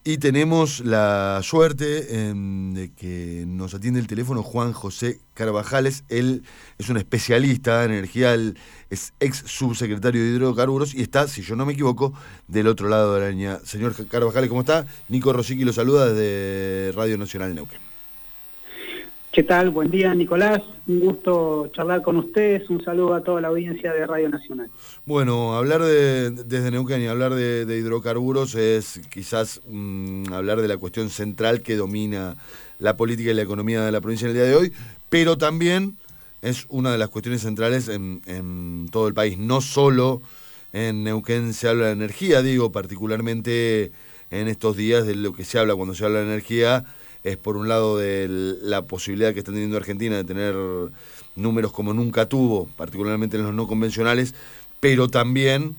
Y tenemos la suerte de que nos atiende el teléfono Juan José Carvajales. Él es un especialista en energía, él es ex subsecretario de Hidrocarburos y está, si yo no me equivoco, del otro lado de la línea. Señor Carvajales, ¿cómo está? Nico Rosicky lo saluda desde Radio Nacional Neuquén. ¿Qué tal? Buen día, Nicolás. Un gusto charlar con ustedes. Un saludo a toda la audiencia de Radio Nacional. Bueno, hablar desde Neuquén y hablar de hidrocarburos es quizás hablar de la cuestión central que domina la política y la economía de la provincia en el día de hoy, pero también es una de las cuestiones centrales en todo el país. No solo en Neuquén se habla de energía, digo, particularmente en estos días de lo que se habla cuando se habla de energía es por un lado de la posibilidad que está teniendo Argentina de tener números como nunca tuvo, particularmente en los no convencionales, pero también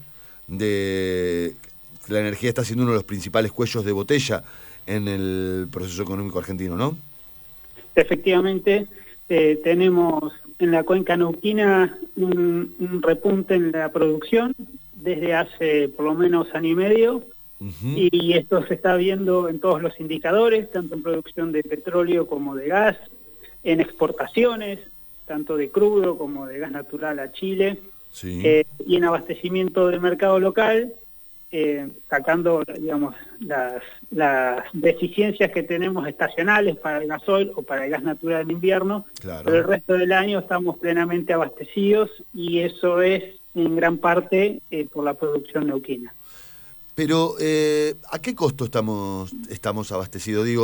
de la energía está siendo uno de los principales cuellos de botella en el proceso económico argentino, ¿no? Efectivamente, tenemos en la cuenca neuquina un repunte en la producción desde hace por lo menos año y medio. Y esto se está viendo en todos los indicadores, tanto en producción de petróleo como de gas, en exportaciones, tanto de crudo como de gas natural a Chile, sí. Y en abastecimiento del mercado local, sacando, digamos, las deficiencias que tenemos estacionales para el gasoil o para el gas natural en invierno, Claro. Pero el resto del año estamos plenamente abastecidos y eso es en gran parte por la producción neuquina. Pero, ¿a qué costo estamos abastecidos? Digo,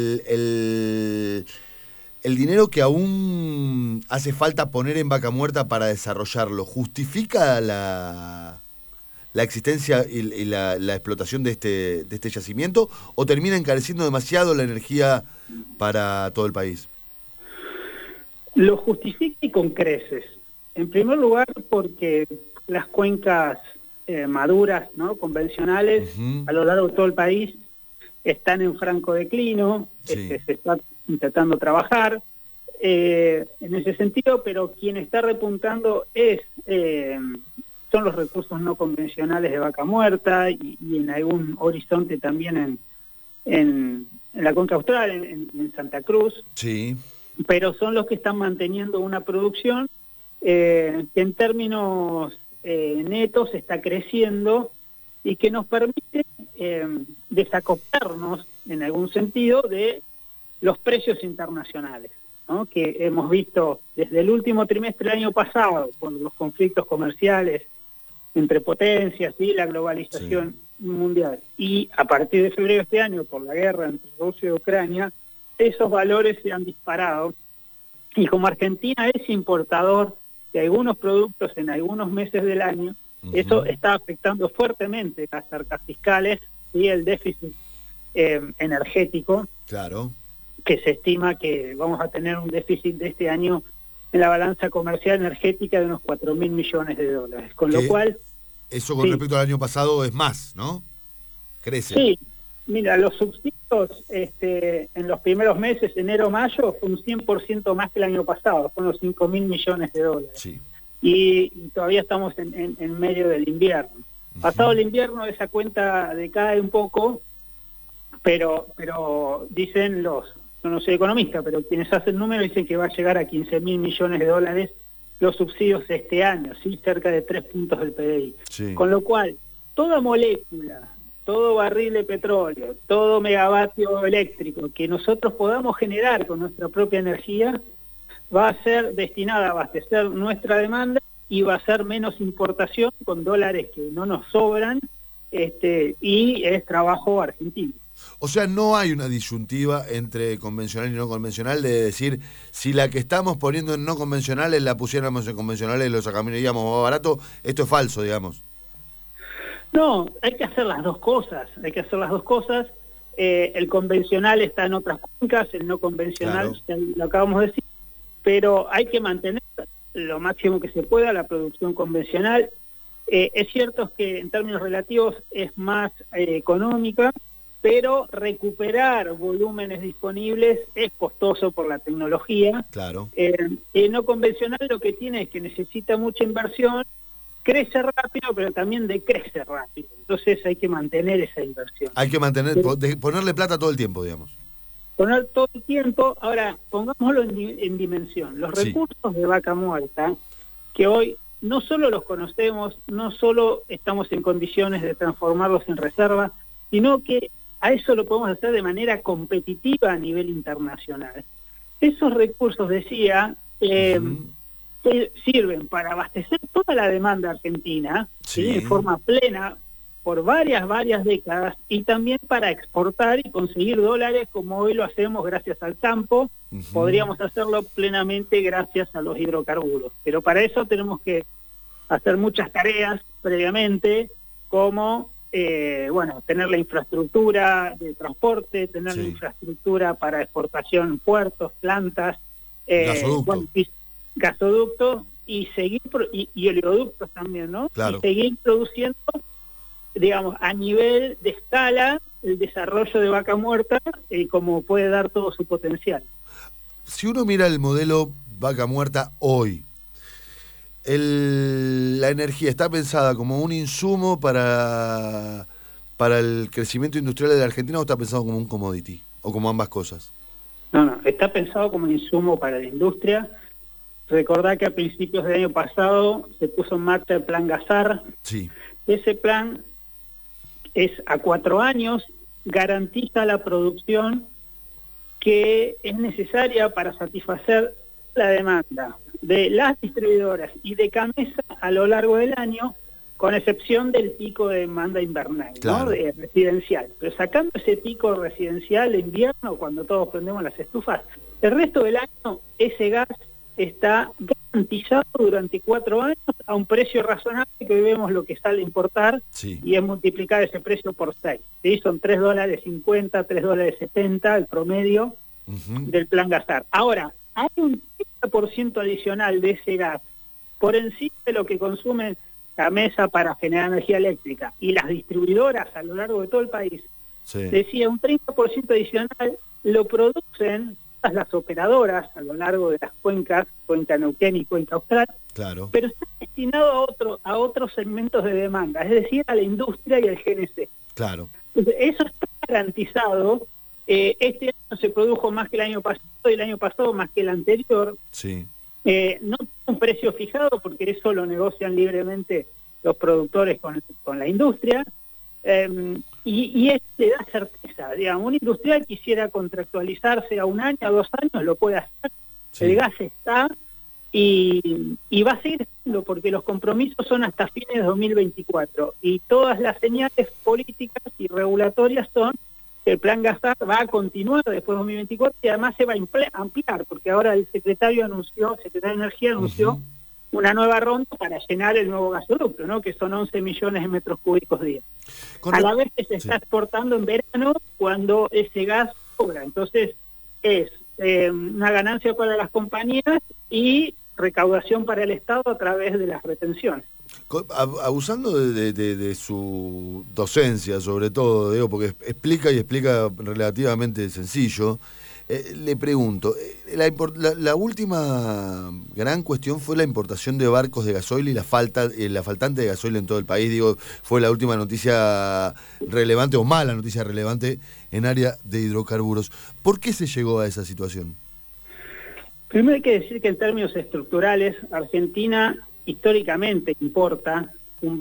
el dinero que aún hace falta poner en Vaca Muerta para desarrollarlo, ¿justifica la existencia y la explotación de este yacimiento? ¿O termina encareciendo demasiado la energía para todo el país? Lo justifica y con creces. En primer lugar, porque las cuencas maduras, ¿no?, convencionales, a lo largo de todo el país, están en franco declino, sí. Se está intentando trabajar en ese sentido, pero quien está repuntando son los recursos no convencionales de Vaca Muerta y en algún horizonte también en la cuenca austral, en Santa Cruz, Sí. pero son los que están manteniendo una producción que en términos netos está creciendo y que nos permite desacoplarnos en algún sentido de los precios internacionales, ¿no?, que hemos visto desde el último trimestre del año pasado con los conflictos comerciales entre potencias y la globalización mundial, y a partir de febrero de este año por la guerra entre Rusia y Ucrania, esos valores se han disparado y como Argentina es importador de algunos productos en algunos meses del año, eso está afectando fuertemente las arcas fiscales y el déficit energético. Claro. Que se estima que vamos a tener un déficit de este año en la balanza comercial energética de unos 4.000 millones de dólares. Con lo cual... Eso con respecto al año pasado es más, ¿no? Crece. Sí, mira, los subsidios en los primeros meses, enero-mayo, fue un 100% más que el año pasado, fueron los 5.000 millones de dólares. Sí. Y todavía estamos en medio del invierno. Pasado el invierno esa cuenta decae un poco, pero dicen yo no soy economista, pero quienes hacen números dicen que va a llegar a 15.000 millones de dólares los subsidios este año, ¿sí?, cerca de 3 puntos del PBI. Sí. Con lo cual, toda molécula, todo barril de petróleo, todo megavatio eléctrico que nosotros podamos generar con nuestra propia energía va a ser destinada a abastecer nuestra demanda y va a ser menos importación con dólares que no nos sobran, y es trabajo argentino. O sea, no hay una disyuntiva entre convencional y no convencional de decir, si la que estamos poniendo en no convencionales la pusiéramos en convencionales y lo sacaríamos más barato, esto es falso, digamos. No, hay que hacer las dos cosas, el convencional está en otras cuencas, el no convencional, claro, lo acabamos de decir, pero hay que mantener lo máximo que se pueda la producción convencional. Es cierto que en términos relativos es más económica, pero recuperar volúmenes disponibles es costoso por la tecnología. Claro. No convencional lo que tiene es que necesita mucha inversión, crece rápido, pero también decrece rápido. Entonces hay que mantener esa inversión. Hay que ponerle plata todo el tiempo, digamos. Poner todo el tiempo. Ahora, pongámoslo en dimensión. Los recursos de Vaca Muerta, que hoy no solo los conocemos, no solo estamos en condiciones de transformarlos en reserva, sino que a eso lo podemos hacer de manera competitiva a nivel internacional. Esos recursos, decía, sirven para abastecer toda la demanda argentina, ¿sí? En forma plena por varias décadas, y también para exportar y conseguir dólares, como hoy lo hacemos gracias al campo. Podríamos hacerlo plenamente gracias a los hidrocarburos, pero para eso tenemos que hacer muchas tareas previamente, como tener la infraestructura de transporte, tener la infraestructura para exportación, puertos, plantas, gasoductos, y seguir y oleoductos también, ¿no? Claro. Y seguir produciendo, digamos, a nivel de escala, el desarrollo de Vaca Muerta, como puede dar todo su potencial. Si uno mira el modelo Vaca Muerta hoy, la energía está pensada como un insumo para el crecimiento industrial de la Argentina, o está pensado como un commodity, o como ambas cosas. No, está pensado como un insumo para la industria. Recordá que a principios del año pasado se puso en marcha el plan Gazar. Sí. Ese plan es a 4 años, garantiza la producción que es necesaria para satisfacer la demanda de las distribuidoras y de Camesa a lo largo del año, con excepción del pico de demanda invernal, claro, ¿no? De residencial. Pero sacando ese pico residencial de invierno, cuando todos prendemos las estufas, el resto del año ese gas está garantizado durante 4 años a un precio razonable, que hoy vemos lo que sale a importar, y es multiplicar ese precio por 6. ¿Sí? Son $3.50, $3.70 el promedio del plan Gazar. Ahora, hay un 30% adicional de ese gas por encima de lo que consume Camesa para generar energía eléctrica y las distribuidoras a lo largo de todo el país. Decía, un 30% adicional lo producen las operadoras a lo largo de las cuencas, Cuenca Neuquén y Cuenca Austral, claro, pero está destinado a otros segmentos de demanda, es decir, a la industria y al GNC. Claro. Entonces, eso está garantizado. Este año se produjo más que el año pasado, y el año pasado más que el anterior. Sí. No tiene un precio fijado, porque eso lo negocian libremente los productores con la industria. Y eso le da certeza. Digamos, un industrial quisiera contractualizarse a 1 año, a 2 años, lo puede hacer. El gas está y va a seguir estando, porque los compromisos son hasta fines de 2024, y todas las señales políticas y regulatorias son que el plan Gazar va a continuar después de 2024, y además se va a ampliar, porque ahora el secretario de Energía anunció una nueva ronda para llenar el nuevo gasoducto, ¿no? Que son 11 millones de metros cúbicos día. A la vez que se está exportando en verano, cuando ese gas sobra. Entonces es una ganancia para las compañías y recaudación para el Estado a través de las retenciones. Abusando de su docencia, sobre todo, digo, porque explica relativamente sencillo, le pregunto, la última gran cuestión fue la importación de barcos de gasoil y la faltante de gasoil en todo el país. Digo, fue la última noticia relevante, o mala noticia relevante, en área de hidrocarburos. ¿Por qué se llegó a esa situación? Primero hay que decir que en términos estructurales, Argentina históricamente importa un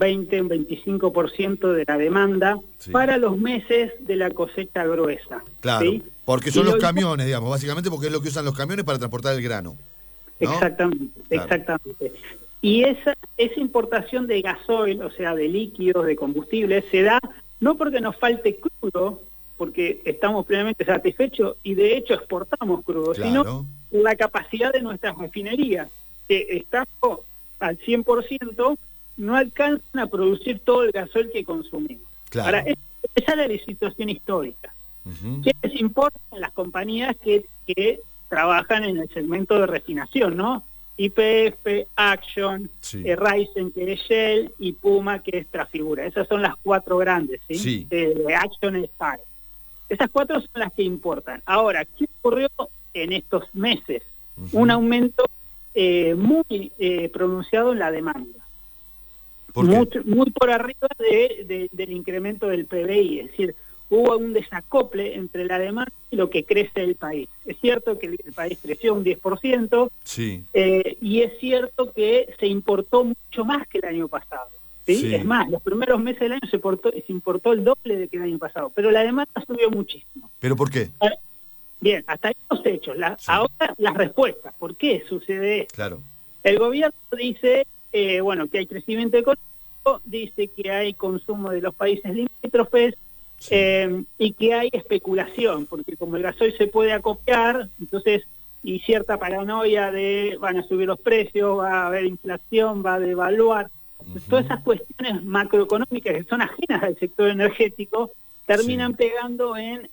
25% de la demanda para los meses de la cosecha gruesa. Claro, ¿sí? Porque son los camiones, digamos, básicamente porque es lo que usan los camiones para transportar el grano, ¿no? Exactamente. Y esa importación de gasoil, o sea, de líquidos, de combustibles, se da no porque nos falte crudo, porque estamos plenamente satisfechos y de hecho exportamos crudo, sino por la capacidad de nuestras refinerías, que estando al 100%, no alcanzan a producir todo el gasoil que consumimos. Ahora, esa es la situación histórica. ¿Quiénes importan? Las compañías que trabajan en el segmento de refinación, ¿no? YPF, Action, Raízen, que es Shell, y Puma, que es Trafigura. Esas son las 4 grandes, ¿sí? Action es PAR. Esas 4 son las que importan. Ahora, ¿qué ocurrió en estos meses? Un aumento muy pronunciado en la demanda. ¿Por qué? muy por arriba del incremento del PBI, es decir, hubo un desacople entre la demanda y lo que crece el país. Es cierto que el país creció un 10%, Sí. Y es cierto que se importó mucho más que el año pasado. ¿Sí? Sí. Es más, los primeros meses del año se importó el doble de que el año pasado, pero la demanda subió muchísimo. ¿Pero por qué? Bien, hasta ahí los hechos. Sí. Ahora las respuestas. ¿Por qué sucede esto? Claro. El gobierno dice, bueno, que hay crecimiento económico, dice que hay consumo de los países limítrofes, Sí. y que hay especulación, porque como el gasoil se puede acopiar, entonces, y cierta paranoia de van a subir los precios, va a haber inflación, va a devaluar. Todas esas cuestiones macroeconómicas que son ajenas al sector energético terminan Sí. pegando en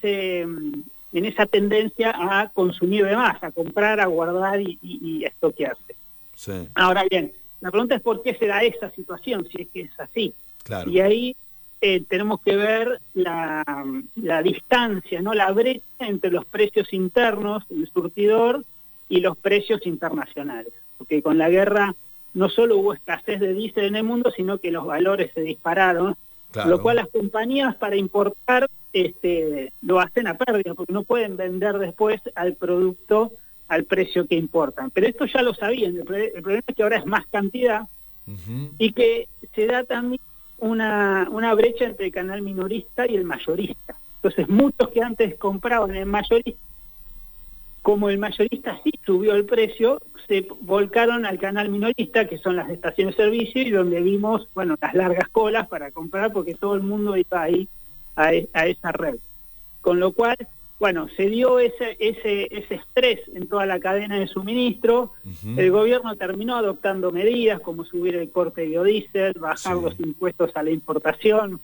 esa tendencia a consumir de más, a comprar, a guardar y a estoquearse. Sí. Ahora bien, la pregunta es por qué se da esa situación, si es que es así. Claro. Y ahí tenemos que ver la distancia, ¿no? La brecha entre los precios internos del surtidor y los precios internacionales. Porque con la guerra no solo hubo escasez de diésel en el mundo, sino que los valores se dispararon, Claro. lo cual las compañías para importar lo hacen a pérdida, porque no pueden vender después al producto al precio que importan. Pero esto ya lo sabían, el problema es que ahora es más cantidad y que se da también una brecha entre el canal minorista y el mayorista. Entonces muchos que antes compraban el mayorista, como el mayorista sí subió el precio, se volcaron al canal minorista, que son las estaciones de servicio, y donde vimos, bueno, las largas colas para comprar, porque todo el mundo iba ahí a esa red. Con lo cual, bueno, se dio ese estrés en toda la cadena de suministro. El gobierno terminó adoptando medidas como subir el corte de biodiesel, bajar los impuestos a la importación,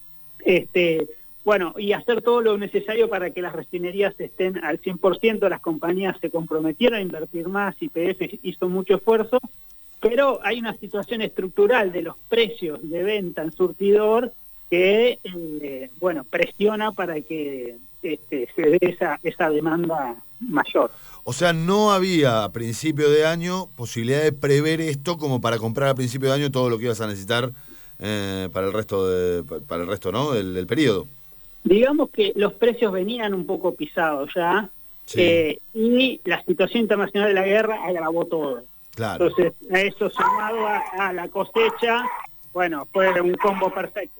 bueno, y hacer todo lo necesario para que las refinerías estén al 100%. Las compañías se comprometieron a invertir más, YPF hizo mucho esfuerzo, pero hay una situación estructural de los precios de venta en surtidor que, bueno, presiona para que se dé esa demanda mayor. O sea, no había a principio de año posibilidad de prever esto como para comprar a principio de año todo lo que ibas a necesitar para el resto, ¿no? del periodo. Digamos que los precios venían un poco pisados ya, Sí. y la situación internacional de la guerra agravó todo. Claro. Entonces, a eso sumado a la cosecha, bueno, fue un combo perfecto.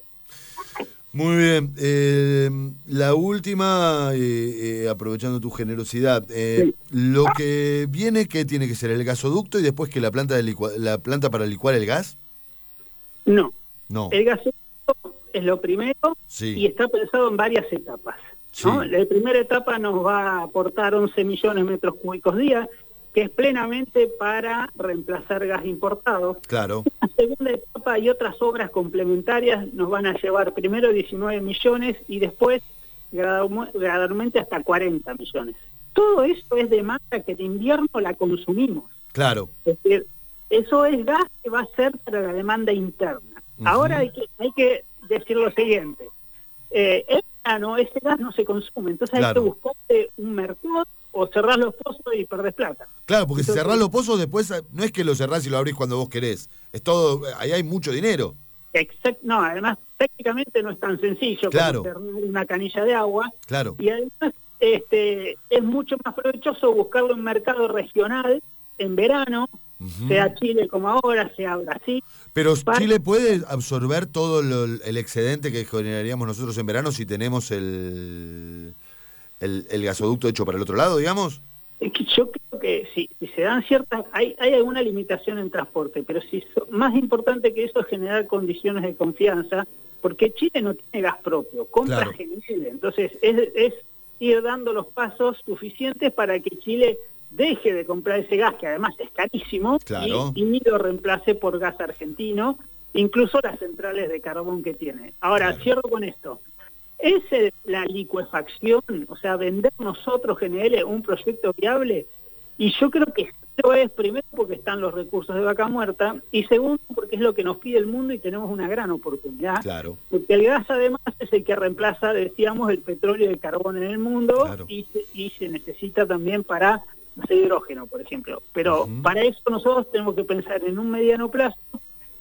Muy bien. La última, aprovechando tu generosidad, lo que viene, ¿qué tiene que ser? ¿El gasoducto y después que la planta para licuar el gas? No. No. El gasoducto es lo primero, Sí. y está pensado en varias etapas, ¿no? Sí. La primera etapa nos va a aportar 11 millones de metros cúbicos día, que es plenamente para reemplazar gas importado. Claro. La segunda etapa y otras obras complementarias nos van a llevar primero 19 millones y después gradualmente hasta 40 millones. Todo eso es demanda que en invierno la consumimos. Claro. Es decir, eso es gas que va a ser para la demanda interna. Ahora hay que decir lo siguiente. El verano ese gas no se consume, entonces hay que buscar un mercado o cerrar los pozos y perdés plata. Claro, porque entonces, si cerrás los pozos después no es que lo cerrás y lo abrís cuando vos querés. Es todo, ahí hay mucho dinero. No, además técnicamente no es tan sencillo como cerrar una canilla de agua. Claro. Y además es mucho más provechoso buscarlo en un mercado regional en verano, sea Chile como ahora, sea Brasil. Pero Chile puede absorber todo el excedente que generaríamos nosotros en verano si tenemos el gasoducto hecho para el otro lado, digamos. Es que yo creo que si se dan ciertas, hay alguna limitación en transporte, pero más importante que eso es generar condiciones de confianza, porque Chile no tiene gas propio, compra GNL, entonces es ir dando los pasos suficientes para que Chile deje de comprar ese gas, que además es carísimo, y lo reemplace por gas argentino, incluso las centrales de carbón que tiene. Ahora, cierro con esto. ¿Es la licuefacción, o sea, vender nosotros GNL un proyecto viable? Y yo creo que esto es, primero, porque están los recursos de Vaca Muerta, y segundo, porque es lo que nos pide el mundo y tenemos una gran oportunidad. Claro. Porque el gas, además, es el que reemplaza, decíamos, el petróleo y el carbón en el mundo, y se necesita también para hacer hidrógeno, por ejemplo. Pero para eso nosotros tenemos que pensar en un mediano plazo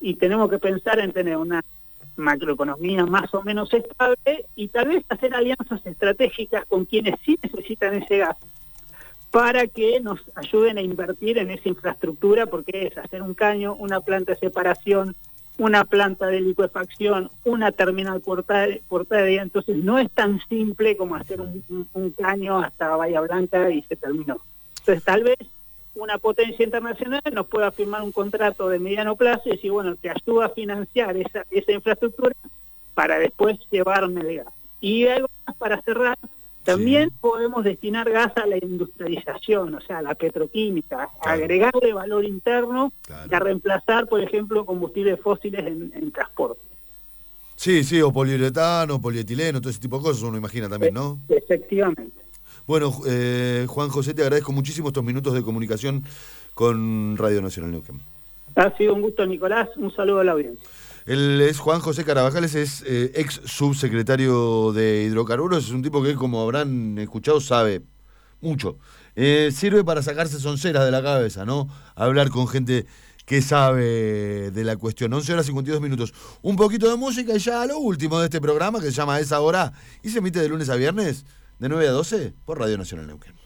y tenemos que pensar en tener una macroeconomía más o menos estable y tal vez hacer alianzas estratégicas con quienes sí necesitan ese gas para que nos ayuden a invertir en esa infraestructura, porque es hacer un caño, una planta de separación, una planta de licuefacción, una terminal portaria, entonces no es tan simple como hacer un caño hasta Bahía Blanca y se terminó. Entonces tal vez una potencia internacional nos pueda firmar un contrato de mediano plazo y decir, bueno, te ayuda a financiar esa infraestructura para después llevarme el gas. Y algo más para cerrar, también podemos destinar gas a la industrialización, o sea, a la petroquímica, agregarle valor interno y a reemplazar, por ejemplo, combustibles fósiles en transporte. Sí, o poliuretano, polietileno, todo ese tipo de cosas uno imagina también, ¿no? Efectivamente. Bueno, Juan José, te agradezco muchísimo estos minutos de comunicación con Radio Nacional Neuquén. Ha sido un gusto, Nicolás. Un saludo a la audiencia. Él es Juan José Carabajales, es ex subsecretario de Hidrocarburos, es un tipo que, como habrán escuchado, sabe mucho. Sirve para sacarse sonceras de la cabeza, ¿no? Hablar con gente que sabe de la cuestión. 11:52. Un poquito de música y ya lo último de este programa, que se llama Esa Hora, y se emite de lunes a viernes, de 9 a 12, por Radio Nacional Neuquén.